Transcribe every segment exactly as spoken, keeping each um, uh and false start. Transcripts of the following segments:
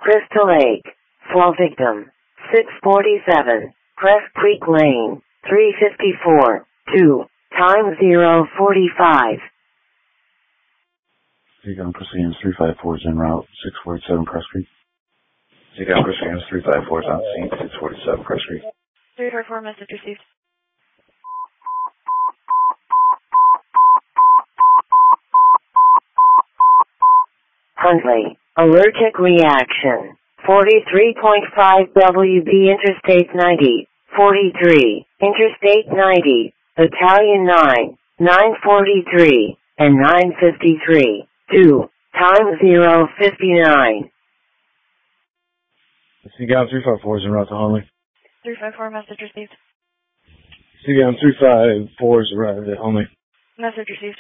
Crystal Lake. Fall victim. six forty-seven. Crest Creek Lane. three fifty-four. two. Time zero forty-five. Seagull Crystal Games three five four is en route. six forty-seven Crest Creek. Seagull Crystal Games three five four is on scene. six forty-seven Crest Creek. three four four, message received. Huntley. Allergic reaction. forty-three point five W B Interstate ninety. forty-three. Interstate ninety. Battalion nine. nine forty-three. And nine fifty-three. two. Time zero fifty-nine. Seagull three five four is en route to Huntley. three five four, message received. Seagull three five four is arrived at Huntley. Message received.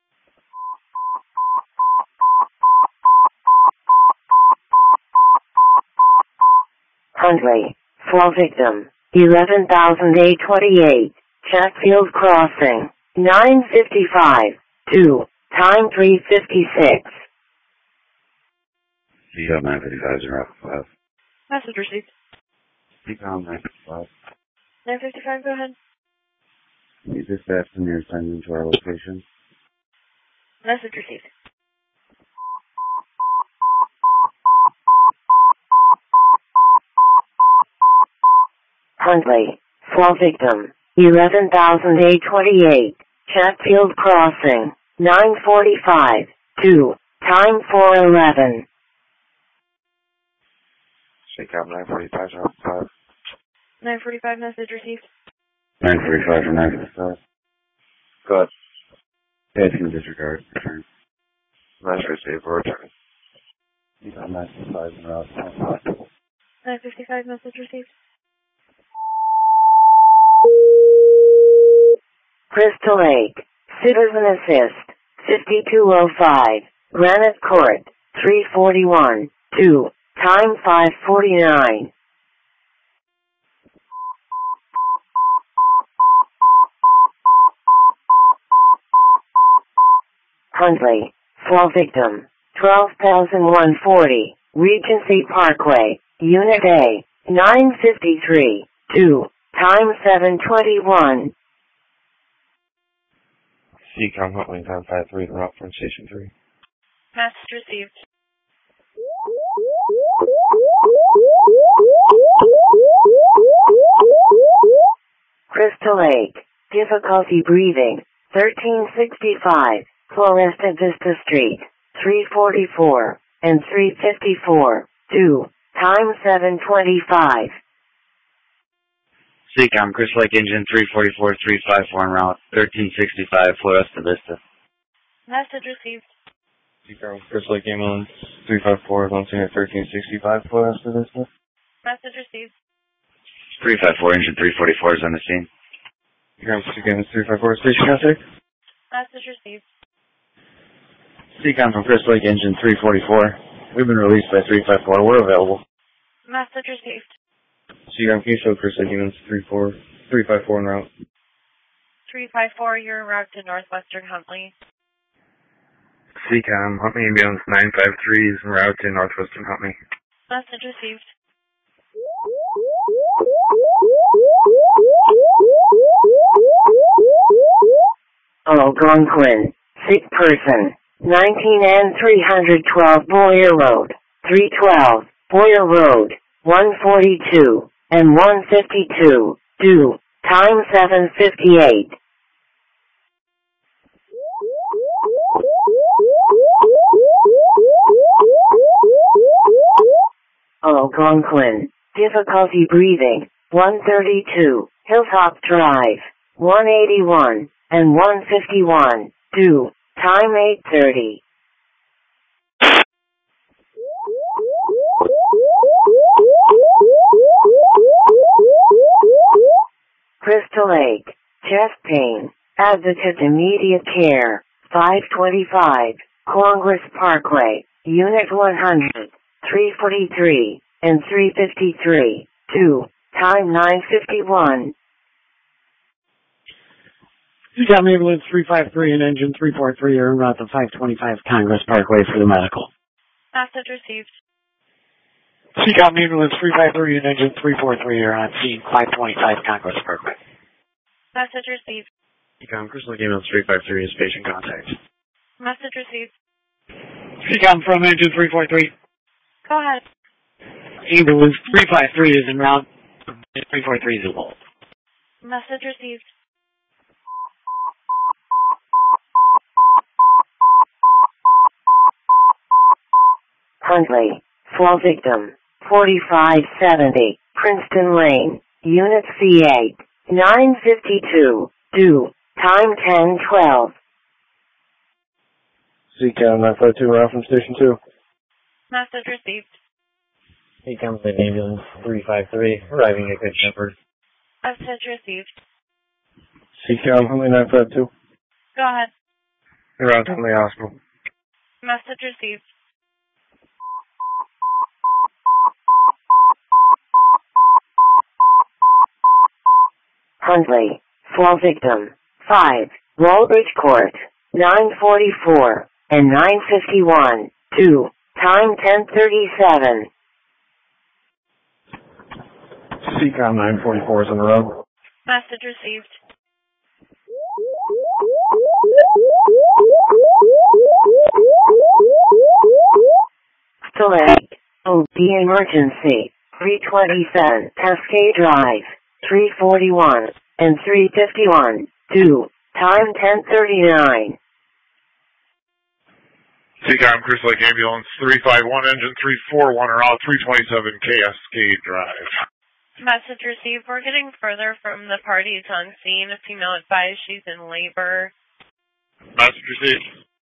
Huntley. Fall victim. eleven thousand eight twenty-eight. Chatfield Crossing. nine fifty-five. two. Time three fifty-six. Seagull nine fifty-five is en route to five. Message received. Seagull nine fifty-five. nine fifty-five, go ahead. You dispatched the nearest engine to our location. Message received. Huntley. Fall victim. eleven thousand eight twenty-eight. Chatfield Crossing. nine forty-five. two. Time four eleven. Seagull nine forty-five is en route to five. nine forty-five, message received. nine forty-five for nine fifty-five. Go ahead. Passing disregard. Return. Message received. We're returning. Seagull nine fifty-five is en route to five. nine fifty-five, message received. Crystal Lake. Citizen Assist. fifty-two oh five. Granite Court. three forty-one. two. Time five forty-nine. Huntley. Fall victim. twelve thousand one forty. Regency Parkway. Unit A. nine fifty-three. two. Time seven twenty-one. Seacom Huntley nine five three is en route from Station three. Message received. Crystal Lake. Difficulty breathing. thirteen sixty-five. Floresta Vista Street. three forty-four. And three fifty-four. two. Time seven twenty-five. Seacom, Crystal Lake Engine three forty-four, three five four en route, thirteen sixty-five, Floresta Vista. Message received. Seacom, Crystal Lake Ambulance three five four is on scene at thirteen sixty-five, Floresta Vista. Message received. three five four, Engine three forty-four is on the scene. Seacom, Seacom, three five four, station contact. Message received. Seacom from Crystal Lake Engine three forty-four. We've been released by three five four. We're available. Message received. Seacom, can you show Crystal Lake Ambulance three four, three five four en route? three five four, you're en route to Northwestern Huntley. Seacom, Huntley Ambulance nine five three is en route to Northwestern Huntley. Message received. Algonquin. Sick person. nineteen and three twelve Boyer Road. three twelve. Boyer Road. one forty-two. And one fifty-two. two. Time seven fifty-eight. Algonquin. Difficulty breathing. one thirty-two. Hilltop Drive. one eighty-one. And one fifty-one. two. Time eight thirty. Crystal Lake. Chest pain. Advocate immediate care. five twenty-five. Congress Parkway. Unit one hundred. three forty-three. And three fifty-three. two. Time nine fifty-one. Seacom Ambulance three five three and Engine three forty-three are en route to five twenty-five Congress Parkway for the medical. Message received. Seacom ambulance three five three and engine three four three are on scene five twenty-five Conquest Parkway. Message received. Seacom, Crystal Lake ambulance three five three is patient contact. Message received. Seacom from engine three four three. Go ahead. Ambulance three five three is en route. three four three is involved. Message received. Huntley, flow victim, forty-five seventy, Princeton Lane, Unit C eight, nine fifty-two, due, time ten twelve. Seacom nine five two, route from Station two. Message received. Seacom from ambulance three five three, arriving at Good Shepherd. Message received. Seacom Huntley nine five two. Go ahead. Route Huntley Hospital. Message received. Huntley, flow victim, five, Walbridge Court, nine forty-four, and nine fifty-one, due, time ten thirty-seven. Seacom nine forty-four is on the road. Message received. Select, O B emergency, three twenty-seven, Cascade Drive, three forty-one, and three fifty-one, due, time ten thirty-nine. Seacom Crystal Lake ambulance three five one, engine three four one, route three twenty-seven, Cascade Drive. Message received. We're getting further from the parties on scene. A female advised she's in labor. Message received.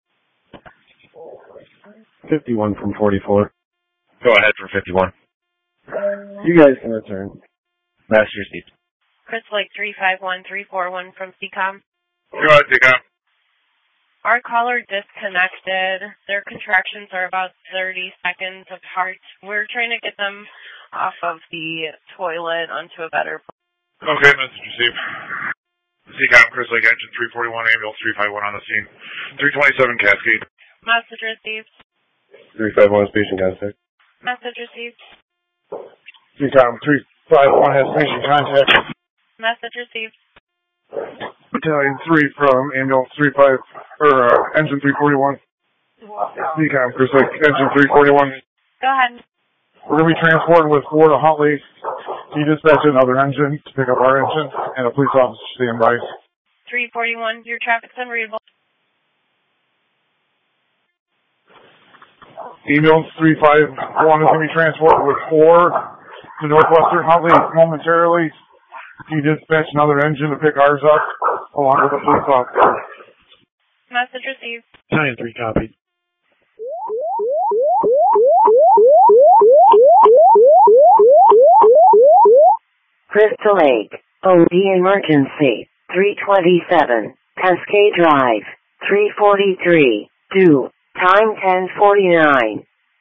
fifty-one from forty-four. Go ahead for fifty-one. You guys can return. Message received. Crystal Lake three five one three four one from Seacom. Go ahead, Seacom. Our caller disconnected. Their contractions are about thirty seconds apart. We're trying to get them off of the toilet onto a better place. Okay, message received. Seacom Crystal Lake engine three forty-one, ambulance three five one on the scene. three twenty-seven, Cascade. Message received. three five one is patient contact. Message received. Seacom three five one has patient contact. Message received. Battalion three from ambulance three five, or uh, engine three forty-one. Seacom Crystal Lake engine three forty-one. Go ahead. We're going to be transported with four to Huntley. He dispatched another engine to pick up our engine, and a police officer stand by. three forty-one, your traffic's unreadable. Ambulance three five one is going to be transported with four to Northwestern Huntley momentarily. He dispatched another engine to pick ours up, along with a police officer. Message received. Battalion three copied. Crystal Lake, O D emergency, three twenty-seven, Cascade Drive, three forty-three, due, time ten forty-nine.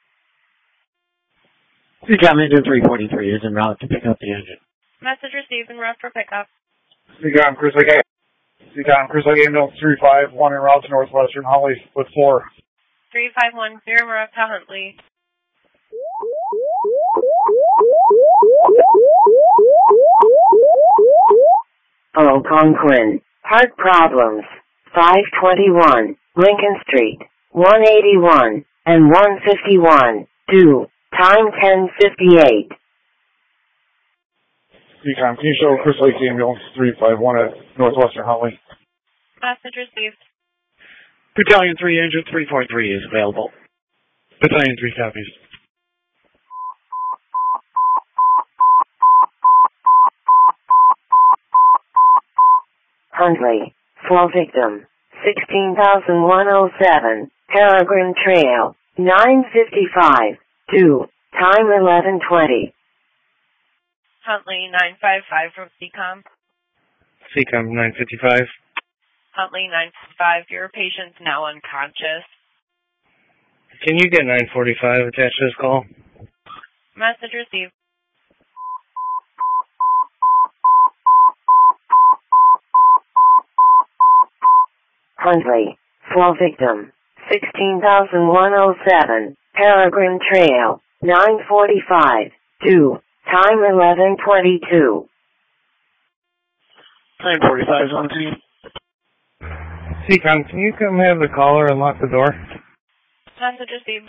Seacom engine three forty-three is en route to pick up the engine. Message received en route for pickup. Seacom Crystal Lake, Seacom Crystal Lake ambulance three five one en route to Northwestern Huntley with four. three five one, zero en route to Huntley. Algonquin, heart problems, five twenty-one, Lincoln Street, one eighty-one, and one fifty-one, due, time ten fifty-eight. Seacom, can you show Crystal Lake ambulance three five one at Northwestern Huntley? Message received. Battalion three engine three forty-three is available. Battalion three copies. Huntley, flow victim, sixteen thousand one hundred seven, Peregrine Trail, nine fifty-five, due, time eleven twenty. Huntley nine five five from Seacom. Seacom nine fifty-five. Huntley nine fifty-five, your patient's now unconscious. Can you get nine forty-five attached to this call? Message received. Huntley, flow victim, sixteen thousand one hundred seven, Peregrine Trail, nine forty-five. two. Time eleven twenty-two. nine forty-five is on scene. C-Com, can you come have the caller and lock the door? Message received.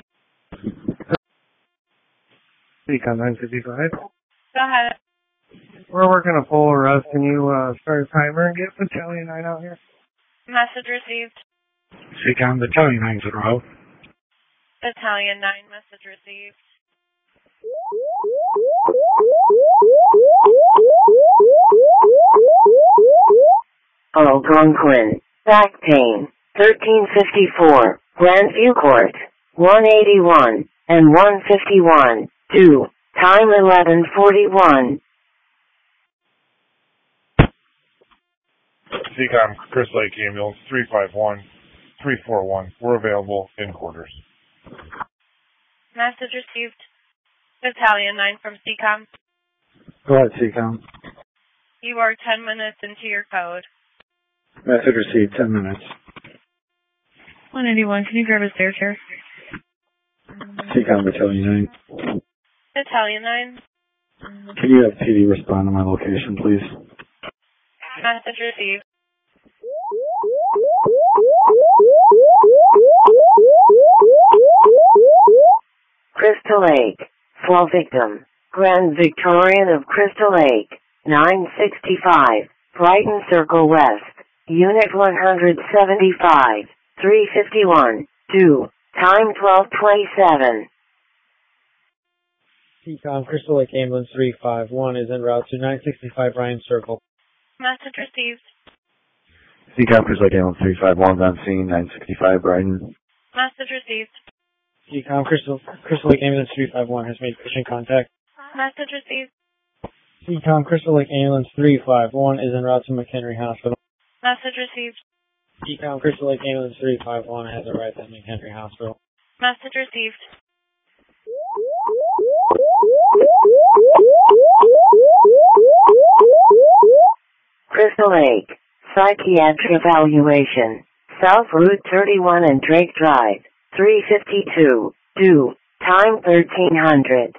C-Com nine fifty-five. Go ahead. We're working a full arrest. Can you uh, start a timer and get Battalion nine out here? Message received. C-Com, Battalion nine's en route. Battalion nine, message received. Algonquin. Back pain. thirteen fifty-four. Grandview Court. one eighty-one and one fifty-one. two. Time eleven forty-one. C-Com, Chris Lake Ambulance, three five one, three four one. We're available in quarters. Message received. Battalion nine from C COM. Go ahead, C-Com. You are ten minutes into your code. Message received, ten minutes. one eighty-one, can you grab a stairs here? C-Com, Battalion nine. Battalion nine. Can you have P D respond to my location, please? Message received. Crystal Lake. Fall victim. Grand Victorian of Crystal Lake. nine sixty-five. Brighton Circle West. Unit one seventy-five. three fifty-one. two. Time twelve twenty-seven. C-Com, Crystal Lake Ambulance three five one is en route to nine sixty-five Ryan Circle. Message received. C-Com, Crystal Lake Ambulance three five one on scene, nine sixty-five Brighton. Message received. C-Com, Crystal, Crystal Lake Ambulance three five one has made patient contact. Message received. C-Com, Crystal Lake Ambulance three five one is en route to McHenry Hospital. Message received. C-Com, Crystal Lake Ambulance three five one has arrived at McHenry Hospital. Message received. Crystal Lake. Psychiatric evaluation. South Route thirty-one and Drake Drive. three fifty-two. two. Time thirteen hundred.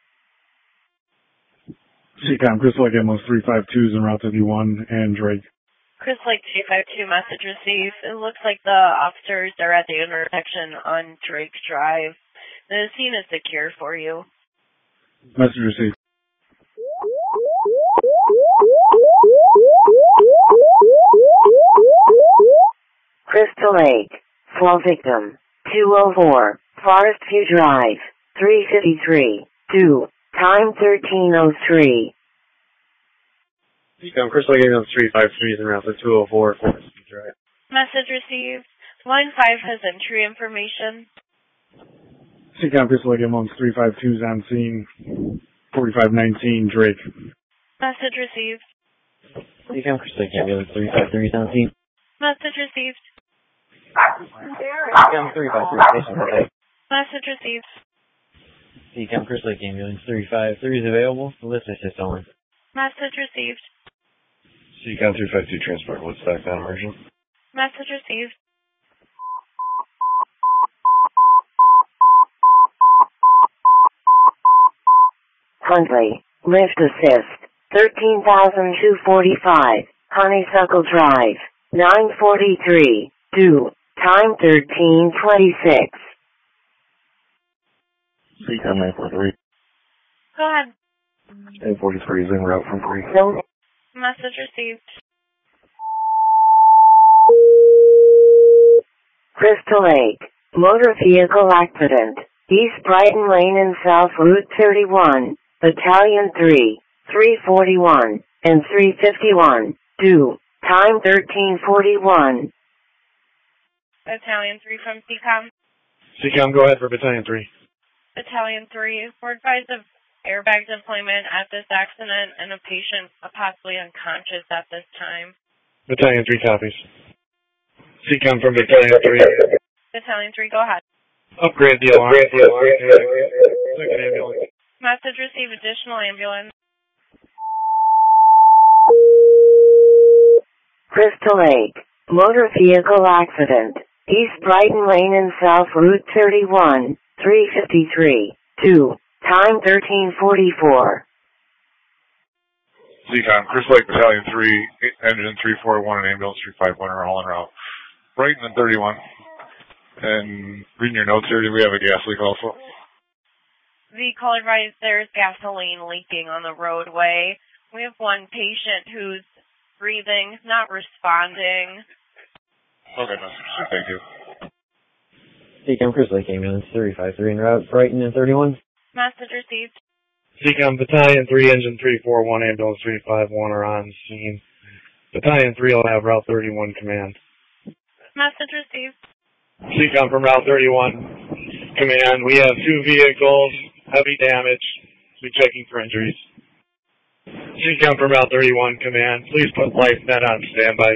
C-Com, Crystal Lake Ambulance three five two is en route to D one and Drake. Chris Lake two five two, message received. It looks like the officers are at the intersection on Drake Drive. The scene is secure for you. Message received. Crystal Lake. Fall victim. two oh four. Forest View Drive. three fifty-three. two. Time thirteen oh three. C-Com, Crystal Lake Ambulance three five three is en route to two oh four Forest View Drive. Message received. Line five has entry information. C-Com, Crystal Lake Ambulance three five two is on scene, forty-five nineteen Drake. Message received. C-Com, Crystal Lake Ambulance three five three is on scene. Message received. C-Com, three five three station contact. Message received. C-Com, Crystal Lake Ambulance three five three is available. The list assist only. Message received. C-Com three five two transport, Woodstock on emergent. Message received. Huntley. Lift assist. thirteen thousand two hundred forty-five. Honeysuckle Drive. nine forty-three. two. Time thirteen twenty-six. C-Com nine forty-three. Go ahead. nine forty-three is en route from three. Message received. Crystal Lake. Motor vehicle accident. East Brighton Lane and South Route thirty-one. Battalion three. three forty-one. And three fifty-one. two. Time thirteen forty-one. Battalion three from C COM. C-Com, go ahead for Battalion three. Battalion three. We're advised of airbag deployment at this accident and a patient possibly unconscious at this time. Battalion three copies. C-Com from Battalion three. Battalion three, go ahead. Upgrade the alarm. Second ambulance. Message received, additional ambulance. Crystal Lake. Motor vehicle accident. East Brighton Lane and South Route thirty-one. three fifty-three. two. Time thirteen forty-four. C COM, Chris Lake Battalion three, Engine three forty-one, and Ambulance three five one are all en route. Brighton and thirty-one. And reading your notes here, do we have a gas leak also? The caller advised there's gasoline leaking on the roadway. We have one patient who's breathing, not responding. Okay, Mister Thank you. C COM, Chris Lake Ambulance three five three en route, Brighton and thirty-one. Message received. C COM Battalion three, Engine three forty-one, Ambulance three five one are on scene. Battalion three will have Route thirty-one command. Message received. C COM from Route thirty-one command. We have two vehicles, heavy damage. We'll be checking for injuries. C COM from Route thirty-one command. Please put LifeNet on standby.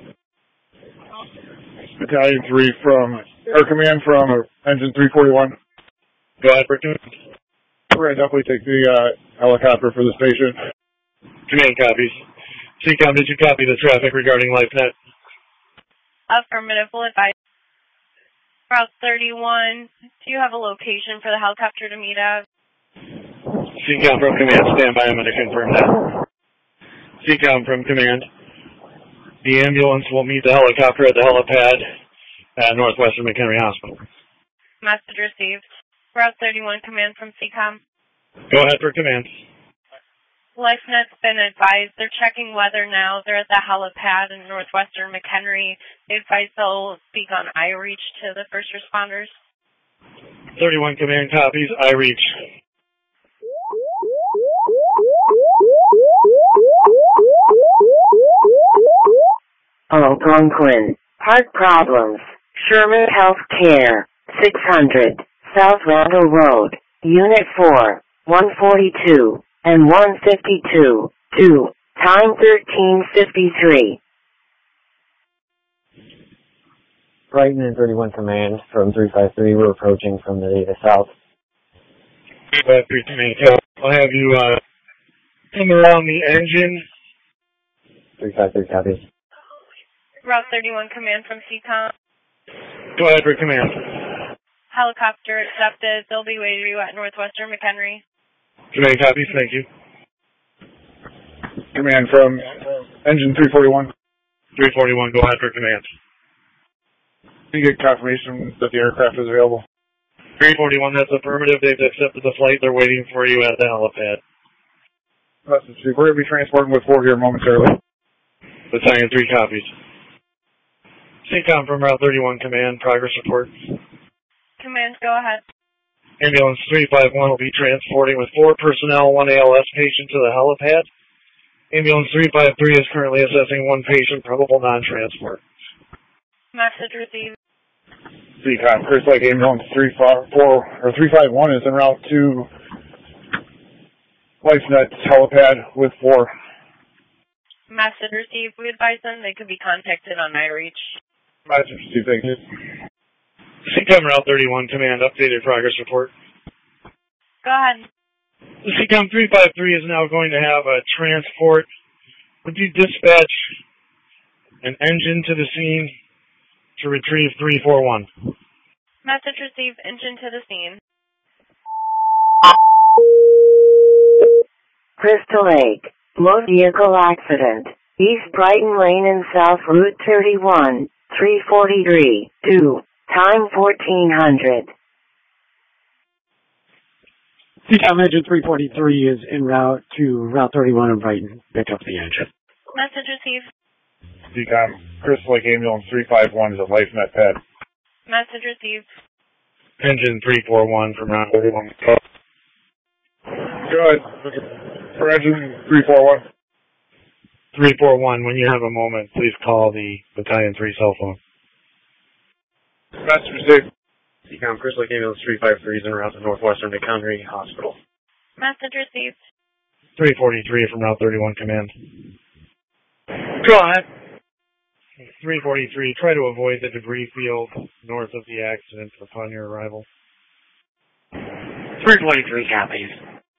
Battalion three from Air Command from Engine three forty-one. Go ahead, Rick. We're going to definitely take the uh, helicopter for this patient. Command copies. C COM, did you copy the traffic regarding LifeNet? Affirmative. Will advise. Route thirty-one, do you have a location for the helicopter to meet at? C COM from command, standby. I'm going to confirm that. C COM from command. The ambulance will meet the helicopter at the helipad at Northwestern McHenry Hospital. Message received. Route thirty-one, command from C COM. Go ahead for command. LifeNet's been advised. They're checking weather now. They're at the helipad in Northwestern McHenry. They advise they'll speak on iReach to the first responders. thirty-one command copies. iReach. Algonquin. Heart problems. Sherman Healthcare. six hundred. South Randall Road. Unit four. one forty-two. And one fifty-two. two. Time thirteen fifty-three. Brighton and thirty-one command from three five three. We're approaching from the data south. three five three command. I'll have you uh, come around the engine. three five three copies. Route thirty-one, command from C COM. Go ahead for command. Helicopter accepted. They'll be waiting for you at Northwestern McHenry. Command copies. Thank you. Command from Engine three forty-one. three forty-one, go ahead for command. Can you get confirmation that the aircraft is available? three forty-one, that's affirmative. They've accepted the flight. They're waiting for you at the helipad. Message. We're going to be transporting with four here momentarily. Battalion three copies. C COM from Route thirty-one command. Progress report. Command, go ahead. Ambulance three five one will be transporting with four personnel, one A L S patient to the helipad. Ambulance three five three is currently assessing one patient, probable non-transport. Message received. C COM, Chris Lake Ambulance three five four or three five one is en route to LifeNet helipad with four. Message received. We advise them they could be contacted on iReach. Message received. Thank you. C COM Route thirty-one command, updated progress report. Go ahead. The C COM three five three is now going to have a transport. Would you dispatch an engine to the scene to retrieve three four one? Message received. Engine to the scene. Crystal Lake. Motor vehicle accident. East Brighton Lane and South Route thirty-one. three forty-three. two. Time fourteen hundred. C COM Engine three forty-three is en route to Route thirty-one in Brighton. Pick up the engine. Message received. C COM, Chris Lake Ambulance three five one is a LifeNet pad. Message received. Engine three four one from Route thirty-one. Good. For Engine three four one. three four one, when you have a moment, please call the Battalion three cell phone. Message received. C COM, Chris Lake Ambulance three five three is en route to Northwestern McHenry Hospital. Message received. three forty-three from Route thirty-one command. Go ahead. three forty-three, try to avoid the debris field north of the accident upon your arrival. three forty-three copies.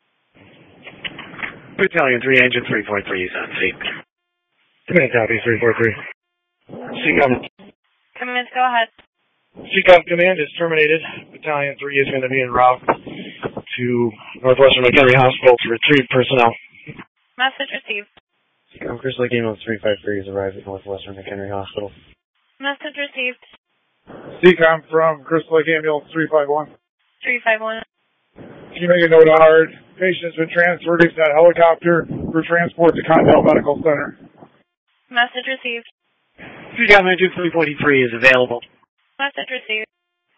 Battalion three, Engine three forty-three is on scene. Command copies, three forty-three. C COM. Command, go ahead. C COM command is terminated. Battalion three is going to be en route to Northwestern McHenry Hospital to retrieve personnel. Message received. Um, Crystal Lake Ambulance three five three has arrived at Northwestern McHenry Hospital. Message received. C COM from Crystal Lake Ambulance three five one. three five one. Can you make a note on our patient has been transferred to that helicopter for transport to Continental Medical Center? Message received. C COM engine three forty-three is available. Message received.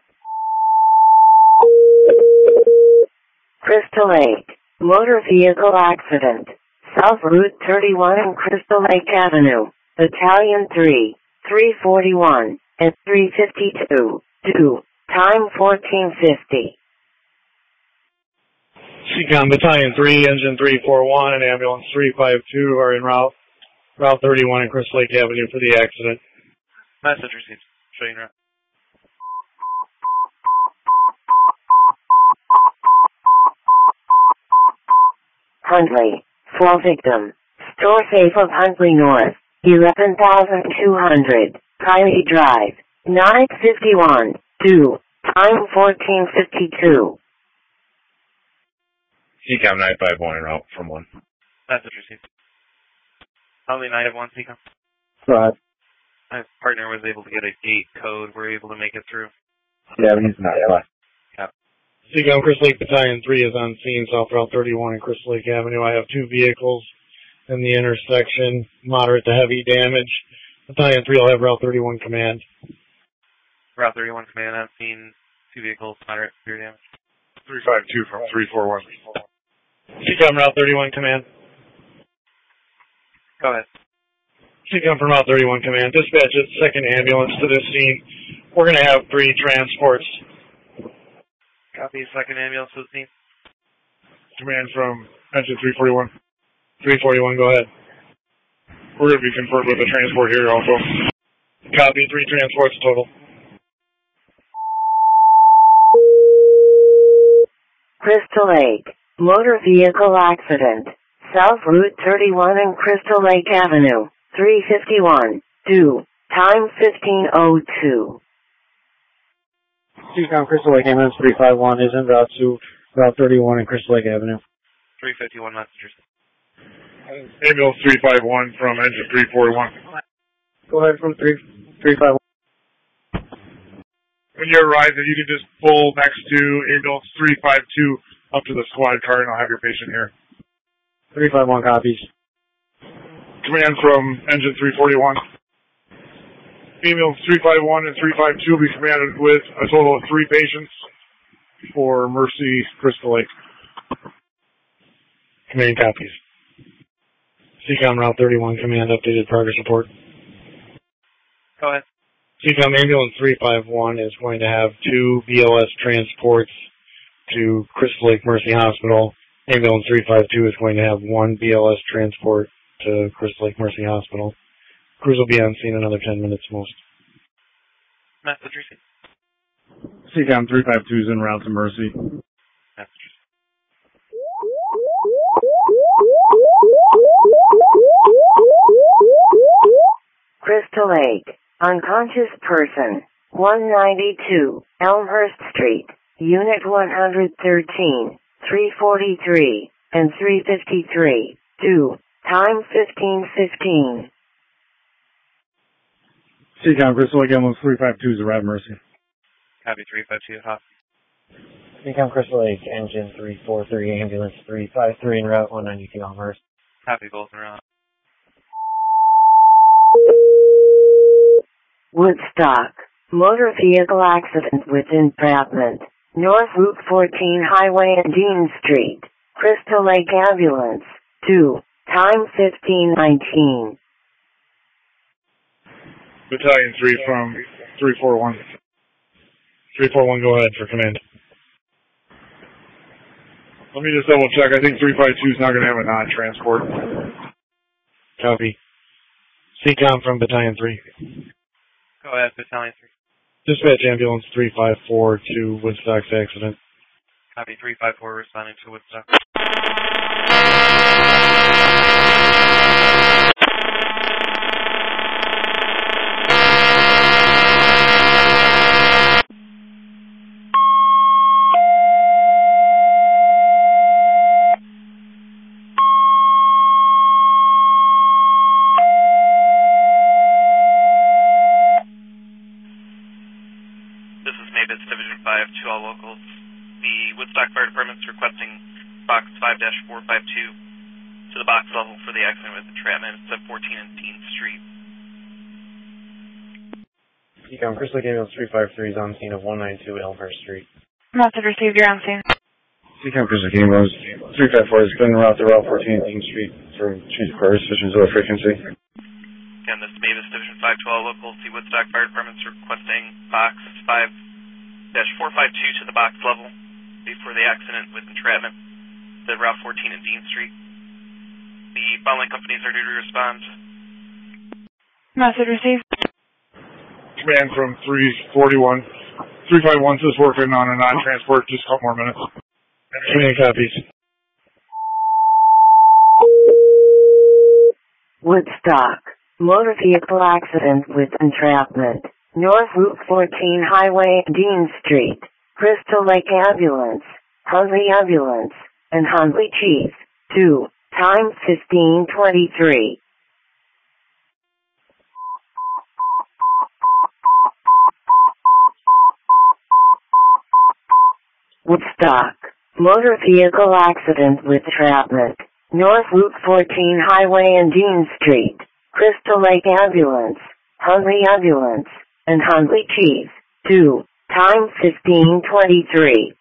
Crystal Lake, motor vehicle accident, South Route thirty-one and Crystal Lake Avenue, Battalion three, three forty-one, and three fifty-two, due, time fourteen fifty. C COM Battalion three, Engine three forty-one, and Ambulance three five two are en route, Route thirty-one and Crystal Lake Avenue for the accident. Message received. Showing route. Huntley, flow victim, store safe of Huntley North, eleven thousand two hundred, Kylie Drive, nine fifty-one, due, time fourteen fifty-two. C COM nine five one en route from one. Message received. Only nine of one, C COM. Right. My partner was able to get a gate code. We're able to make it through. Yeah, he's not. Yeah. Yep. C COM Crystal Lake Battalion three is on scene, South Route thirty-one and Crystal Lake Avenue. I have two vehicles in the intersection, moderate to heavy damage. Battalion three will have Route thirty-one command. Route thirty-one command on scene. Two vehicles, moderate severe damage. three five two from three four one. C COM Route thirty-one command. Go ahead. C COM from Route thirty-one command. Dispatch a second ambulance to this scene. We're going to have three transports. Copy, second ambulance to the scene. Command from Engine three forty-one. three forty-one, go ahead. We're going to be confirmed with the transport here also. Copy, three transports total. Crystal Lake, motor vehicle accident, South Route thirty-one and Crystal Lake Avenue, three fifty-one, due, time fifteen oh two. C COM Crystal Lake Ambulance three five one is en route to Route thirty-one and Crystal Lake Avenue. three fifty-one messengers. Ambulance three five one from Engine three forty-one. Go ahead from three five one. When you arrive, if you can just pull next to Ambulance three five two up to the squad car, and I'll have your patient here. three five one copies. Command from Engine three forty-one. Ambulance three five one and three five two will be commanded with a total of three patients for Mercy Crystal Lake. Command copies. C COM Route thirty-one command updated progress report. Go ahead. C COM Ambulance three five one is going to have two B L S transports to Crystal Lake Mercy Hospital. Ambulance three five two is going to have one B L S transport to Crystal Lake Mercy Hospital. Crews will be on scene in another ten minutes most. Message received. C COM three five two is en route to Mercy. Message. Crystal Lake, unconscious person, one ninety-two, Elmhurst Street, Unit one thirteen, three forty-three, and three fifty-three, due, time fifteen fifteen. C COM Crystal Lake Ambulance three five two is arrived Mercy. Copy three five two, hot. C COM Crystal Lake Engine three forty-three Ambulance three five three en route one ninety-two Elmhurst. Copy both in route. Woodstock, motor vehicle accident with entrapment, North Route fourteen Highway and Dean Street, Crystal Lake Ambulance, two, time fifteen nineteen. Battalion three from three four one. three four one, go ahead for command. Let me just double check. I think three five two is not going to have a non-transport. Copy. C COM from Battalion three. Go ahead, Battalion three. Dispatch ambulance three five four to Woodstock's accident. Copy three five four responding to Woodstock. Mavis Division five to all locals. The Woodstock Fire Department is requesting box five dash four five two to the box level for the accident with entrapment. It's at fourteen and Dean Street. Ecom, Crystal Lake Ambulance three five three is on scene of one ninety-two Elmhurst Street. Message received, you're on scene. Ecom, Crystal Lake Ambulance three five four is going route to Route fourteen and Dean Street for change of course, switching zero frequency. Again, this is Mavis Division five to all locals. The Woodstock Fire Department is requesting box five dash four five two to the box level before the accident with entrapment at Route fourteen and Dean Street. The following companies are due to respond. Message received. Command from three forty-one. three five one says working on a non-transport, just a couple more minutes. Command copies. Woodstock. Motor vehicle accident with entrapment. North Route fourteen Highway, Dean Street. Crystal Lake Ambulance. Huntley Ambulance. And Huntley Chief. two. Time fifteen twenty-three. Woodstock. Motor vehicle accident with entrapment. North Route fourteen Highway and Dean Street. Crystal Lake Ambulance. Huntley Ambulance. And Huntley Chief. two. Time fifteen twenty-three.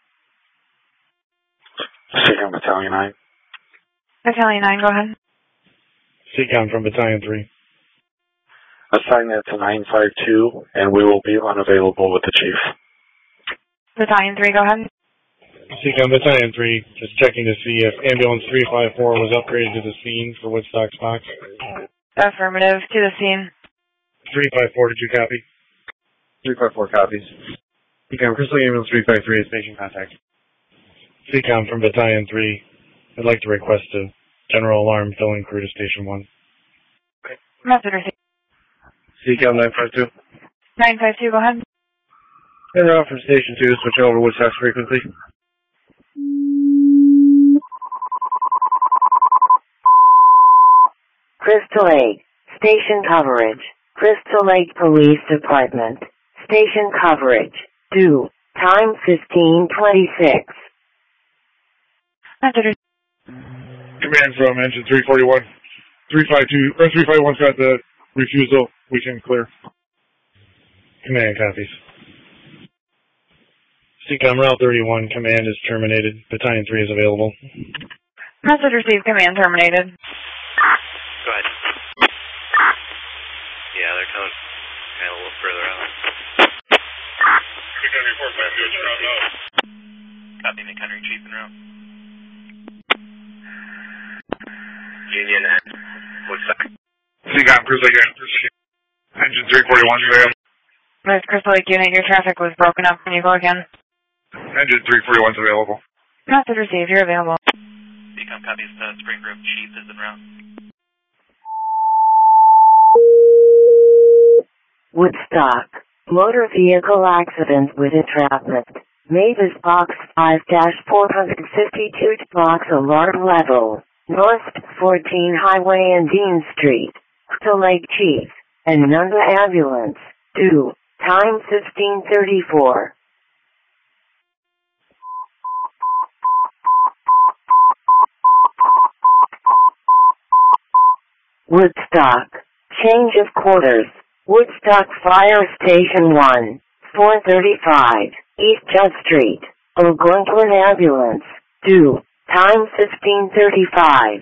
Second Battalion nine. Battalion nine, go ahead. Seacom from Battalion three. Assign that to nine five two, and we will be unavailable with the Chief. Battalion three, go ahead. Seacom Battalion three, just checking to see if Ambulance three five four was upgraded to the scene for Woodstock's box. Affirmative, to the scene. three five four, did you copy? three five four copies. Seacom, Crystal Lake Ambulance three five three is patient contact. Seacom from Battalion three, I'd like to request a general alarm filling crew to Station one. Message received. Seacom nine five two. nine five two, go ahead. En route from Station two, switch over Woodstock's frequency. Crystal Lake. Station coverage. Crystal Lake Police Department. Station coverage. two. Time fifteen twenty-six. Message received. Command from engine three forty-one. three five two, or three five one's got the refusal. We can clear. Command copies. Seacom Route thirty-one, command is terminated. Battalion three is available. Message received, command terminated. Go ahead. Yeah, they're coming kind of a little further out. Copy McHenry, Chief en route. Union and Woodstock. Seacom, Crystal Lake Ambulance. Engine three forty-one, available. This Crystal Lake unit, your traffic was broken up. Can you go again? Engine three forty-one's available. Message received, you're available. Seacom copies, uh, Spring Grove Chief is en route. Woodstock. Motor vehicle accident with entrapment. Mavis box five dash four fifty-two to box alarm level. North fourteen Highway and Dean Street. Crystal Lake Chief. And Nunda Ambulance. two. Time fifteen thirty-four. Woodstock. Change of quarters. Woodstock Fire Station one. four thirty-five. East Judd Street. Algonquin Ambulance. two. Time fifteen thirty-five.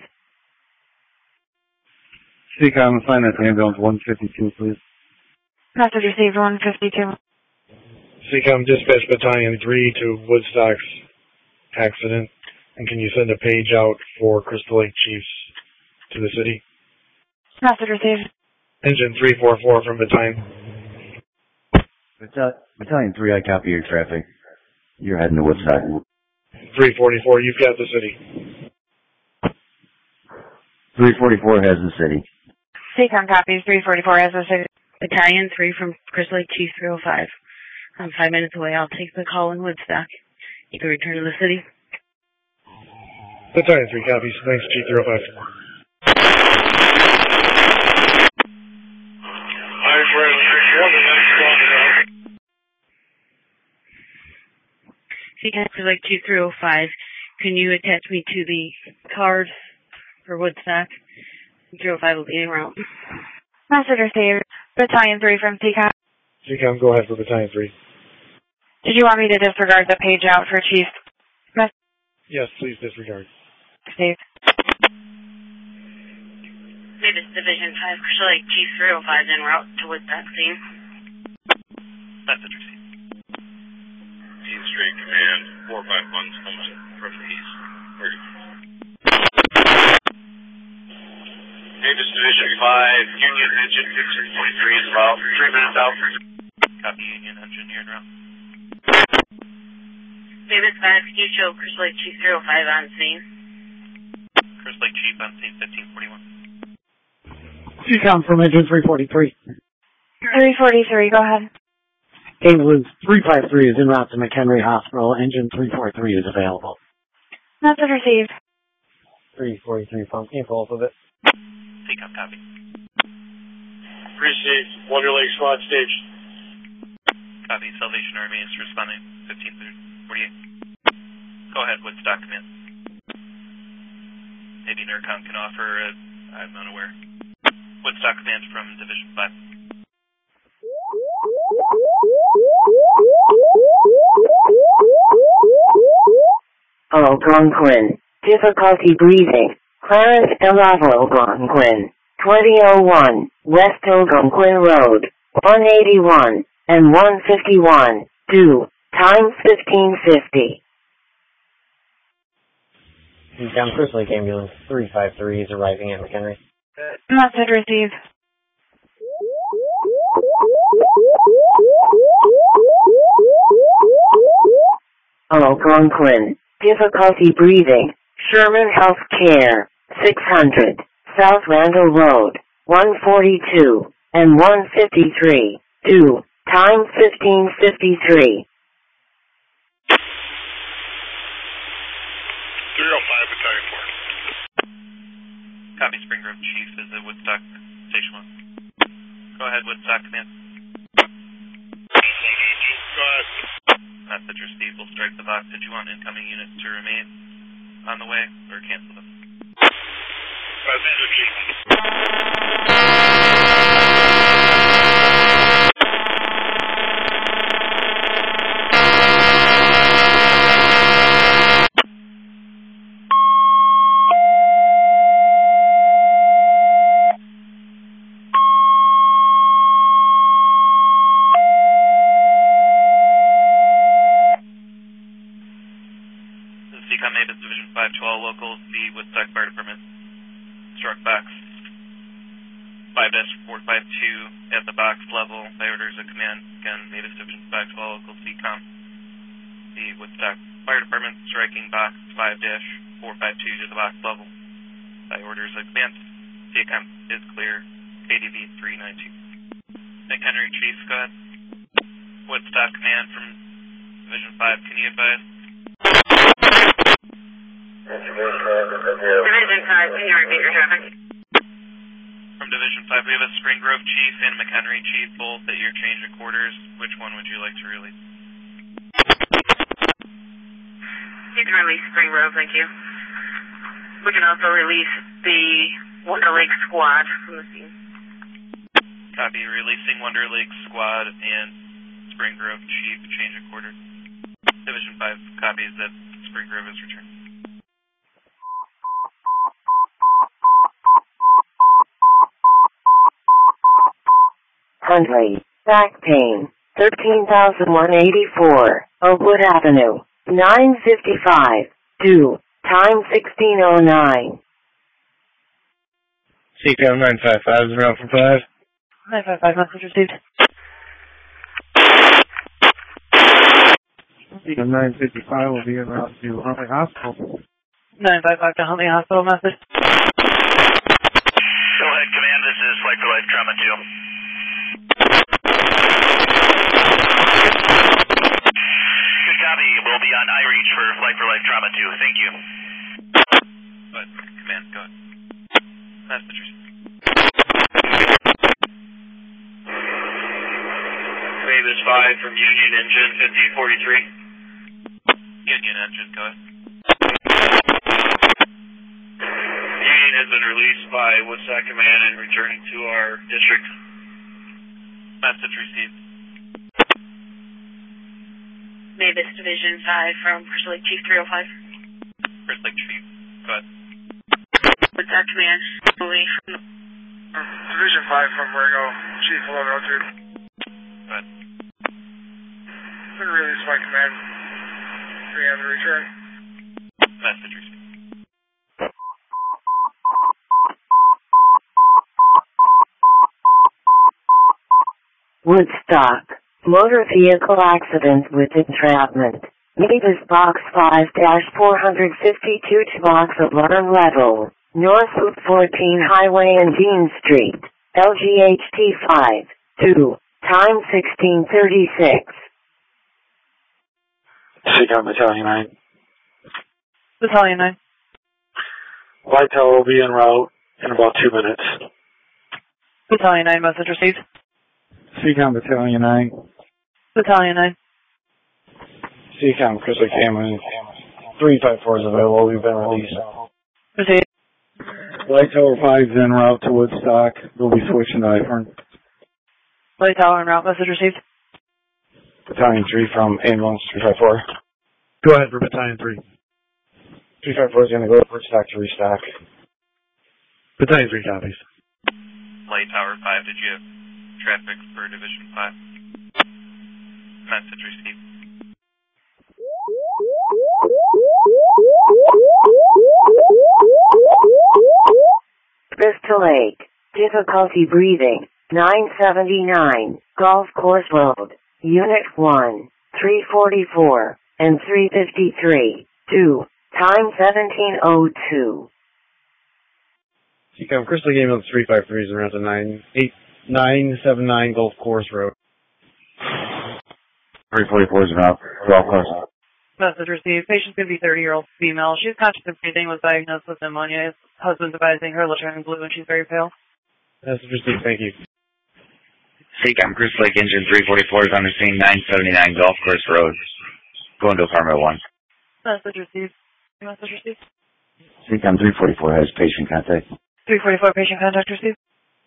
Seacom, assign that to ambulance one fifty-two, please. Message received, one fifty-two. Seacom dispatch Battalion three to Woodstock's accident. And can you send a page out for Crystal Lake Chiefs to the city? Message received. Engine three four four from Battalion. Battalion, Battalion three, I copy your traffic. You're heading to Woodstock. three forty-four, you've got the city. three forty-four has the city. Seacom copies, three forty-four has the city. Battalion three from Crystal Lake Chief three oh five. I'm five minutes away. I'll take the call in Woodstock. You can return to the city. Battalion three copies. Thanks, Chief three oh five. C CAM like two three oh five. Can you attach me to the card for Woodstock? three oh five will be en route. Message received. Battalion three from C CAM. C CAM, go ahead for Battalion three. Did you want me to disregard the page out for Chief? Mess Yes, please disregard. received. Davis Division five, Crystal Lake Chief three oh five en route to Woodstock scene. Message received. East Street Command, four five one's coming from the east. Davis Division five, Union Engine fifteen forty-three is about three minutes out. Copy Union Engine, you're en route. Davis five, can you show Crystal Lake Chief three oh five on scene? Crystal Lake Chief on scene fifteen forty-one. C CAM from engine three forty-three. three forty-three, go ahead. Ambulance three five three is en route to McHenry Hospital. Engine three forty-three is available. Message received. three forty-three pump info off of it. C CAM, copy. Appreciate Wonder Lake squad stage. Copy, Salvation Army is responding fifteen forty-eight. Go ahead, Woodstock Command. Maybe NERCOM can offer, a, I'm unaware. Woodstock Command from Division five. Algonquin. Difficulty breathing. Clarence Elavo Algonquin. twenty oh one, West Algonquin Road, one eighty-one, and one fifty-one, due, time fifteen fifty. Down Crystal Lake Ambulance three five three is arriving at McHenry. Message received. Algonquin. Difficulty breathing. Sherman Health Care, six hundred, South Randall Road, one forty-two, and one fifty-three, due, time fifteen fifty-three. three oh five, Battalion four. Copy, Spring Grove Chief is at Woodstock Station one. Go ahead, Woodstock Command. Go ahead. Message received. We'll strike the box. Did you want incoming units to remain on the way or cancel them? Message received. five twelve local, the Woodstock Fire Department struck box five dash four five two at the box level by orders of command. Again, Native Division five twelve local C COM. The Woodstock Fire Department striking box five dash four five two to the box level by orders of command. C COM is clear. K D V three nine two. McHenry Chief, go ahead. Woodstock Command from Division five, can you advise? Division five, can you repeat your traffic? From Division five, we have a Spring Grove Chief and McHenry Chief, both at your change of quarters. Which one would you like to release? You can release Spring Grove, thank you. We can also release the Wonder Lake Squad from the scene. Copy, releasing Wonder Lake Squad and Spring Grove Chief, change of quarters. Division five copies that Spring Grove is returned. Huntley, back pain, thirteen thousand one hundred eighty-four, Oakwood Avenue, nine fifty-five, due, time sixteen oh nine. C COM nine five five is around for five. nine five five, message received. C COM nine fifty-five will be en route to Huntley Hospital. nine five five to Huntley Hospital, message. Go ahead, Command. This is Flight for Life Trauma two. Good copy. We'll be on iReach for Flight for Life Trauma two. Thank you. But, Command, go ahead. Message. Davis five from Union Engine fifteen forty-three. Union engine, go ahead. Union has been released by Woodstock Command and returning to our district. Message received. Mavis Division five from Crystal Lake Chief three oh five. Crystal Lake Chief, go ahead. Woodstock Command, release from the... Division five from Ringo, Chief eleven oh two. Go ahead. Been released by Command. three on the return. Message received. Woodstock. Motor vehicle accident with entrapment. Mavis Box five four fifty-two to Box eleven level. North Loop fourteen Highway and Dean Street. L G H T five. two. Time sixteen thirty-six. Seacom Battalion nine. Battalion nine. Light tower will be en route in about two minutes. Battalion nine, message received. Seacom Battalion nine. Battalion nine. Seacom Crystal Lake Ambulance three five four is available. We've been released. Received. Light tower five is en route to Woodstock. We'll be switching to Ifern. Light tower en route, message received. Battalion three from Ambulance three five four. Go ahead for Battalion three. three five four is going to go to Woodstock to restock. Battalion three copies. Light Tower five, did you have traffic for Division five? Message received. Crystal Lake. Difficulty breathing. nine seventy-nine. Golf Course Road. Unit one. three forty-four. And three fifty-three. two. Time seventeen oh two. Seacom Crystal Lake Ambulance three five three is around to nine eight nine seven nine Golf Course Road. three forty-four is around Golf Course. Message received. Patient's going to be thirty-year-old female. She's conscious and breathing, was diagnosed with pneumonia. Husband's advising her, turning blue, and she's very pale. Message received. Thank you. Seacom Crystal Lake Engine three forty-four is on the scene, nine seventy-nine Golf Course Road. Going to apartment one. Message received. Message received. Seacom three forty-four has patient contact. three forty-four patient contact received.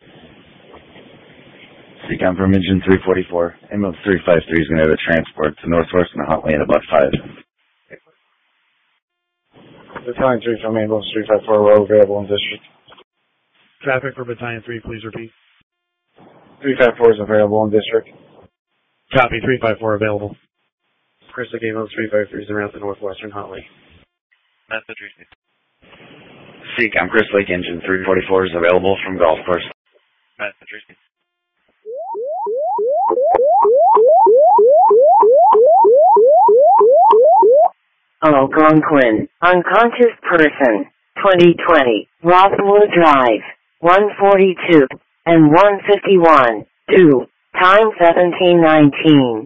Seacom from Engine three forty-four. Ambulance three five three is going to have a transport to Northwest and Huntley in about five. Battalion three from Ambulance three five four, well available in district. Traffic for Battalion three, please repeat. three five four is available in district. Copy, three five four available. Crystal Lake Ambulance three five three is around to Northwestern Huntley. Message received. Seacom Crystal Lake Engine three forty-four is available from Golf Course. Message received. Algonquin, unconscious person, twenty twenty, Rockwood Drive, one forty-two, and one fifty-one, two, time seventeen nineteen.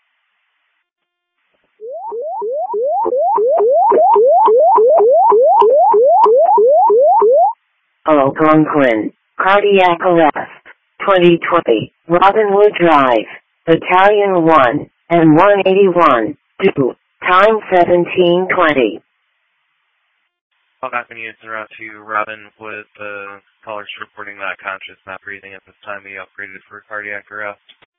Algonquin, cardiac arrest, twenty twenty, Robinwood Drive, Battalion one, and one eighty-one, two, time seventeen twenty. Algonquin units en route to Robin with the callers reporting not conscious, not breathing at this time. We upgraded for cardiac arrest.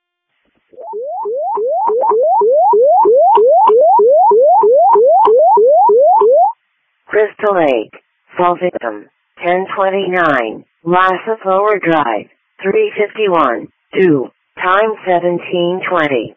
Crystal Lake, fall victim, ten twenty-nine, Lassus Lower Drive, three fifty-one, two, time seventeen twenty.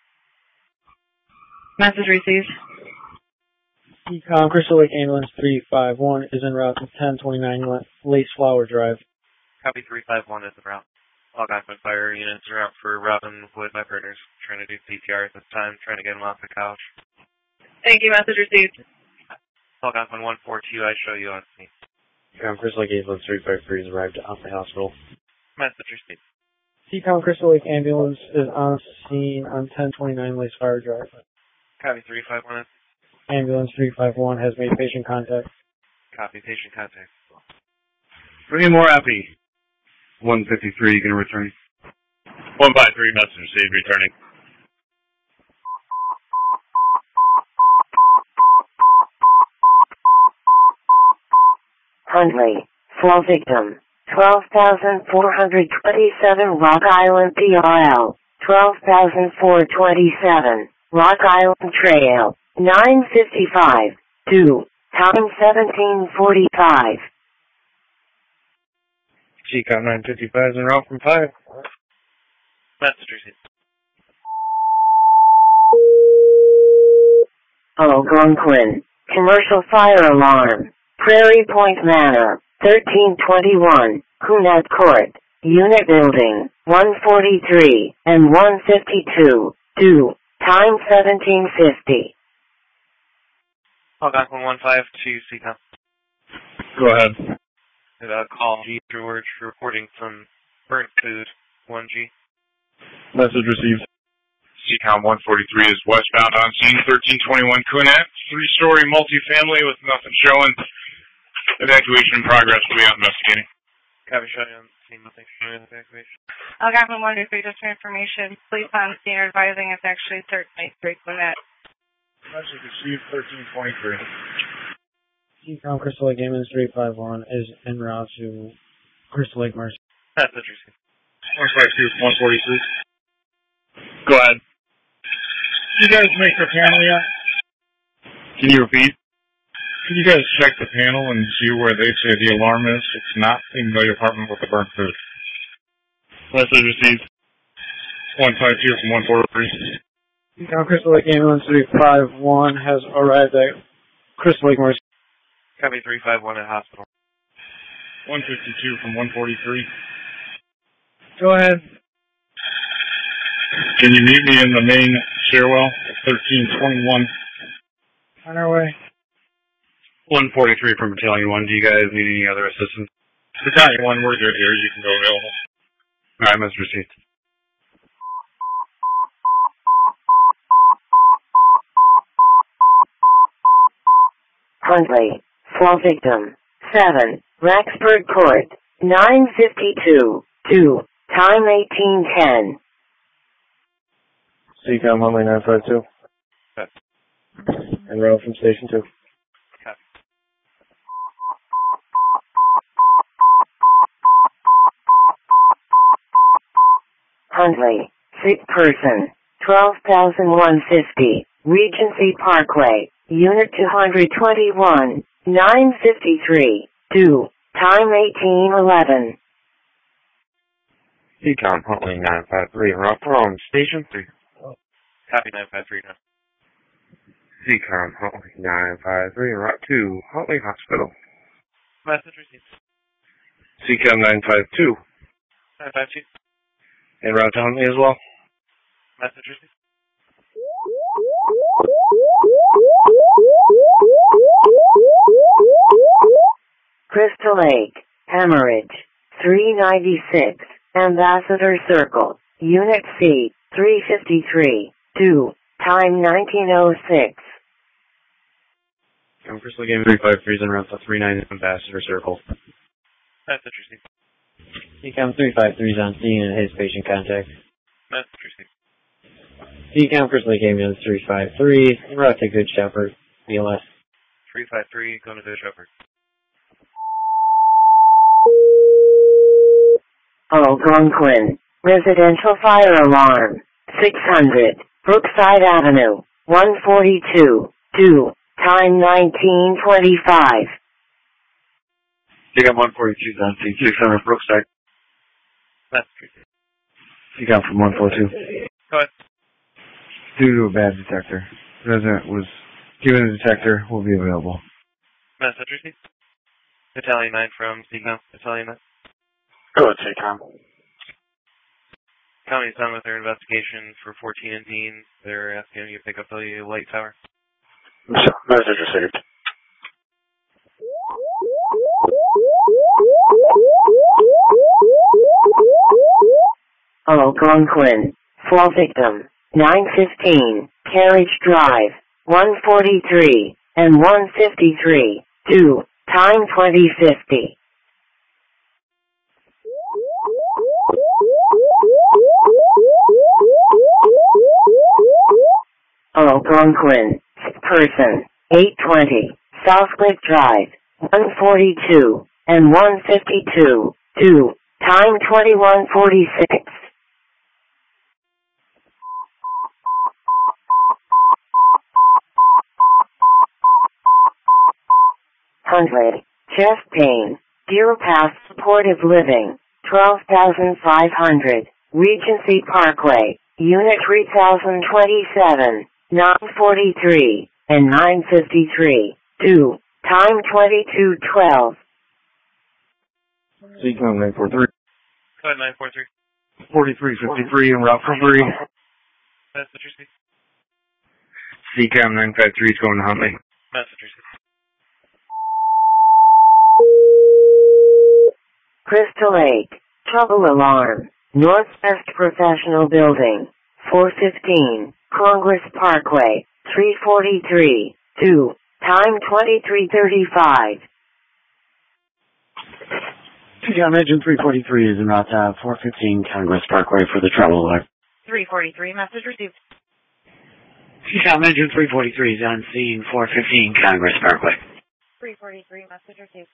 Message received. Seacom Crystal Lake Ambulance three five one is en route to ten twenty-nine Lace Flower Drive. Copy three five one is en route. Algonquin fire units en route for Robin with my partners. Trying to do C P R at this time, trying to get him off the couch. Thank you. Message received. Algonquin one four two, I show you on scene. Seacom Crystal Lake Ambulance three five three has arrived at the hospital. Message received. Seacom Crystal Lake Ambulance is on scene on ten twenty-nine Lace Flower Drive. Copy three five one. Ambulance three five one has made patient contact. Copy patient contact. Bring in more Appy. one fifty-three, you can return. one five three, message received, returning. Huntley. Fall victim. twelve thousand four hundred twenty-seven Rock Island P R L. twelve thousand four hundred twenty-seven. Rock Island Trail. nine fifty-five. two. Time seventeen forty-five. G COM nine fifty-five is en route from five. Massachusetts. Algonquin. Commercial fire alarm. Prairie Point Manor. thirteen twenty-one. Cunard Court. Unit building. one forty-three and one fifty-two. two. Time seventeen fifty. Algonquin one five two C COM. Go ahead. Uh, call G George reporting from burnt food. one G. Message received. C COM one forty-three is westbound on scene, thirteen twenty-one Cunard. Three-story multifamily with nothing showing. Evacuation in progress. We are investigating. Copy, shot on scene, nothing showing evacuation. Algonquin one two three, just for information. Police on scene are advising it's actually thirteen twenty-three Cunard. Message received, thirteen twenty-three. C COM Crystal Lake Ambulance three five one is en route to Crystal Lake Mercy. That's interesting. one five two, one forty-three. Go ahead. You guys make the panel yet? Can you repeat? Can you guys check the panel and see where they say the alarm is? It's not in the apartment with the burnt food. Message received. one five two from one forty-three. C COM Crystal Lake Ambulance three five one has arrived at Crystal Lake Mercy. Copy three five one at hospital. one fifty-two from one forty-three. Go ahead. Can you meet me in the main stairwell at thirteen twenty-one? On our way. one forty-three from Battalion one. Do you guys need any other assistance? Battalion one, we're good here. You can go available. Alright, message received. Huntley. Fall victim. seven. Raxburg Court. nine fifty-two. two. Time eighteen ten. C COM Huntley nine five two. Copy. En route from Station two. Copy. Huntley. Sick person. twelve thousand one hundred fifty. Regency Parkway. Unit two twenty-one. nine fifty-three. two. Time eighteen eleven. C COM Huntley nine five three, en route from Station three. Copy nine five three now. C COM Huntley nine five three, en route to Huntley Hospital. Message received. C COM nine five two. nine five two. En route to Huntley as well. Message received. Crystal Lake. Hemorrhage. three ninety-six. Ambassador Circle. Unit C. three fifty-three. two. Time nineteen oh six. I'm Crystal Game three five three is en route to three ninety Ambassador Circle. Message received. C COM three five three is on scene and his patient contact. Message received. C COM Crystal Lake Ambulance three five three, en route to Good Shepherd, B L S. three five three, going to Good Shepherd. Algonquin. Residential fire alarm. six hundred. Brookside Avenue. one forty-two. two. Time nineteen twenty-five. C COM one forty-two is on scene, six hundred Brookside. Message received. C COM from one four two. Go ahead. Due to a bad detector. Resident was given a detector, will be available. Message received. Battalion nine from C COM. Battalion nine. Go ahead, C COM. County's done with their investigation for fourteen and Dean. They're asking you to pick up the light tower. Message received. Algonquin. Fall victim. nine fifteen. Carriage Drive. one forty-three and one fifty-three. two. Time twenty fifty. Algonquin. Person. eight twenty. Southwick Drive. one forty-two, and one fifty-two. two. Time twenty-one forty-six. Hundred. Chest pain. Deer Pass Supportive Living. twelve thousand five hundred. Regency Parkway. Unit three thousand twenty-seven. nine forty-three. And nine fifty-three. two. Time twenty-two twelve. C COM nine four three. Code nine four three. forty-three fifty-three en route for three. Message received. C COM nine five three is going to Huntley. Message received. Crystal Lake. Trouble alarm. Northwest Professional Building. four fifteen. Congress Parkway. three forty-three. two. Time twenty-three thirty-five. C COM Engine three forty-three is en route to four fifteen Congress Parkway for the trouble alert. three forty-three, message received. C COM Engine three forty-three is on scene four fifteen Congress Parkway. three forty-three, message received.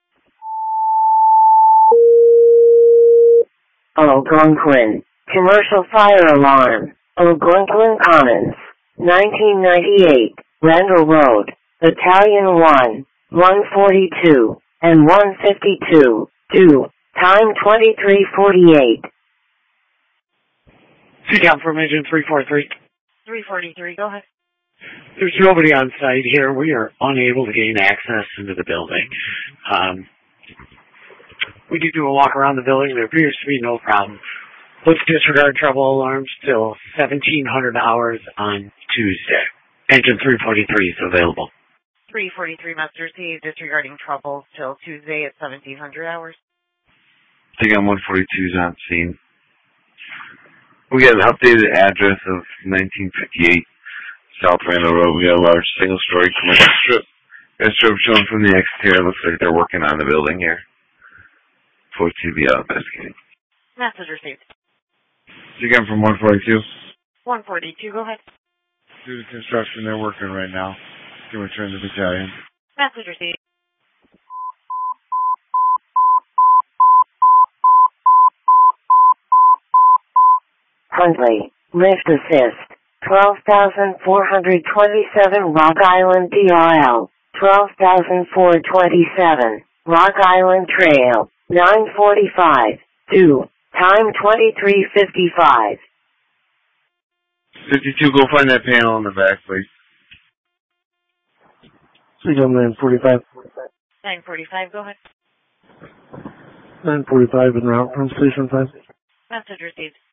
Algonquin. Commercial fire alarm. Algonquin Commons. nineteen ninety-eight. Randall Road. Battalion one. one forty-two. And one fifty-two. two. Time twenty-three forty-eight. C COM from Engine three forty-three. three forty-three, go ahead. There's nobody on site here. We are unable to gain access into the building. Um, we did do a walk around the building. There appears to be no problem. Let's disregard trouble alarms till seventeen hundred hours on Tuesday. Engine three forty-three is available. three forty-three, message received, disregarding troubles till Tuesday at seventeen hundred hours. C COM one forty-two is on scene. We got an updated address of nineteen fifty-eight South Randall Road. We got a large single-story commercial strip. That strip shown from the exterior. Looks like they're working on the building here. forty-two be out investigating. Message received. C COM from one forty-two. one forty-two, go ahead. Due to construction, they're working right now. Can return the battalion. Message received. Huntley. Lift assist. twelve thousand four hundred twenty-seven Rock Island D R L. twelve thousand four hundred twenty-seven. Rock Island Trail. nine forty-five. two. Time twenty-three fifty-five. fifty-two, go find that panel in the back, please. C COM nine forty-five. nine forty-five, go ahead. nine forty-five en route from Station five. Message received.